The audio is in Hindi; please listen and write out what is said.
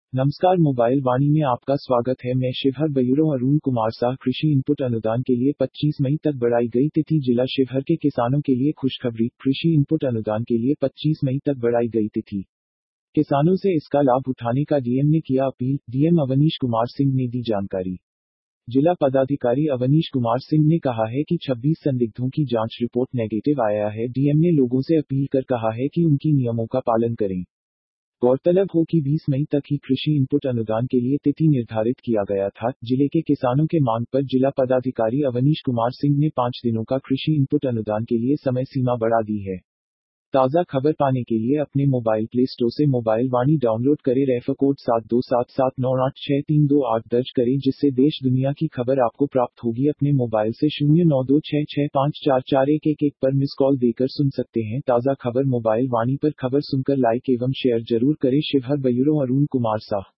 नमस्कार, मोबाइल वाणी में आपका स्वागत है। मैं शिवहर ब्यूरो अरुण कुमार शाह। कृषि इनपुट अनुदान के लिए 25 मई तक बढ़ाई गई तिथि। जिला शिवहर के किसानों के लिए खुशखबरी। कृषि इनपुट अनुदान के लिए 25 मई तक बढ़ाई गई तिथि। किसानों से इसका लाभ उठाने का डीएम ने किया अपील। डीएम अवनीश कुमार सिंह ने दी जानकारी। जिला पदाधिकारी अवनीश कुमार सिंह ने कहा है कि 26 संदिग्धों की जांच रिपोर्ट नेगेटिव आया है। डीएम ने लोगों से अपील कर कहा है कि उनकी नियमों का पालन करें। गौरतलब हो कि 20 मई तक ही कृषि इनपुट अनुदान के लिए तिथि निर्धारित किया गया था। जिले के किसानों के मांग पर जिला पदाधिकारी अवनीश कुमार सिंह ने 5 दिनों का कृषि इनपुट अनुदान के लिए समय सीमा बढ़ा दी है। ताज़ा खबर पाने के लिए अपने मोबाइल प्ले स्टोर से मोबाइल वाणी डाउनलोड करें। रेफर कोड 7277986328 दर्ज करें, जिससे देश दुनिया की खबर आपको प्राप्त होगी। अपने मोबाइल से 0926654411 पर मिस कॉल देकर सुन सकते हैं ताज़ा खबर। मोबाइल वाणी पर खबर सुनकर लाइक एवं शेयर जरूर करें। शिवहर ब्यूरो अरुण कुमार शाह।